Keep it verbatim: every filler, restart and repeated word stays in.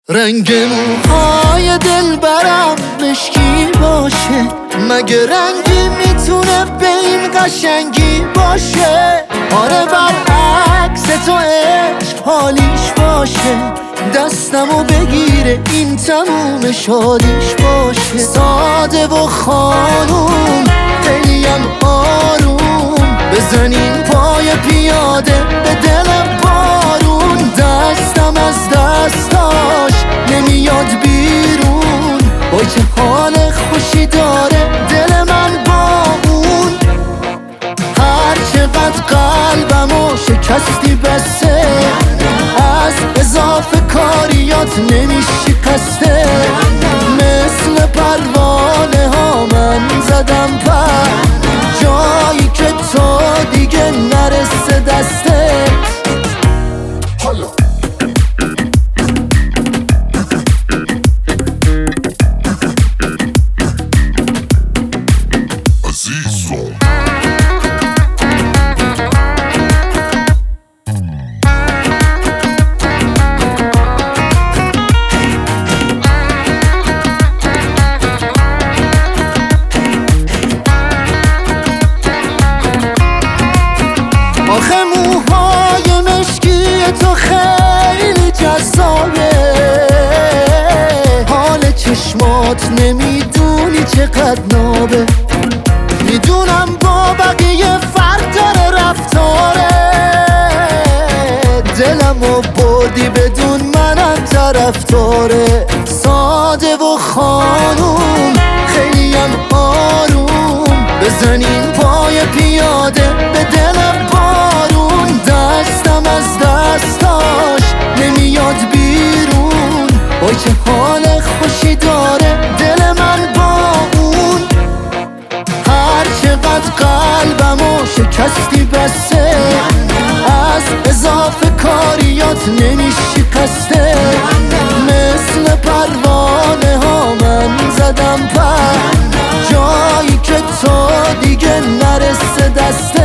رنگ موهای دلبرم مشکی باشه، مگه رنگی میتونه به این قشنگی باشه؟ آره برعکس تو عشق حالیش باشه، دستمو بگیره این تموم شادیش باشه. ساده و خانوم خیلیم آروم، بزنین پای پیاده به دلم بارون. دستم از دستاش نمیاد بیرون، وای چه حال خوشی داره دل من با اون. هر چقدر قلبمو شکستی بسه، از اضافه کاریات نمیشکسته. مثل پروانه ها من زدم پر، جایی که تو دیگه نرسه دستت. آخه موهای مشکی تو خیلی جذابه، حال چشمات نمیدونی چقدر نابه. میدونم با بقیه فرق داره رفتاره، دلمو بردی بدون منم طرفداره. ساده و خانوم خیلیم آروم، بزنین پای پیاده به دلم بارون. دستم از دستاش نمیاد بیرون، وای چه حال خوشی داره دل من با اون. هر چقدر قلبمو شکستی بسه، از اضافه کاریات نمیشکسته. مثل پروانه ها من زدم پر، جایی که تو دیگه نرسه دسته.